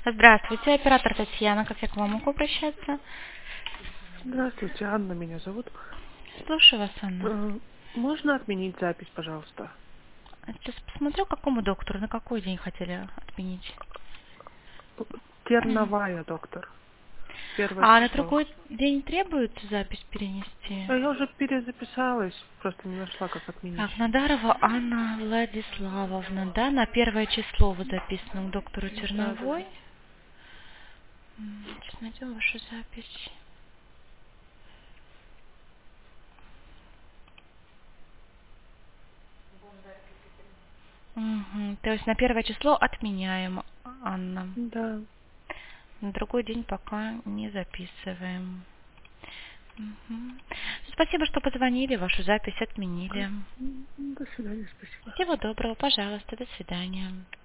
Здравствуйте, оператор Татьяна. Как я к вам могу обращаться? Здравствуйте, Анна меня зовут. Слушаю вас, Анна. Можно отменить запись, пожалуйста? Сейчас посмотрю, какому доктору, на какой день хотели отменить. Терновая, доктор. Первое А на число. другой день требуется запись перенести? А я уже перезаписалась, просто не нашла, как отменить. Так, Надарова Анна Владиславовна, да, на 1 число вы записаны к доктору Да, да. Терновой. Сейчас найдем вашу запись. Угу. То есть на 1 число отменяем, Анна. Да. На другой день пока не записываем. Мгм. Спасибо, что позвонили, вашу запись отменили. До свидания, спасибо. Всего доброго, пожалуйста, до свидания.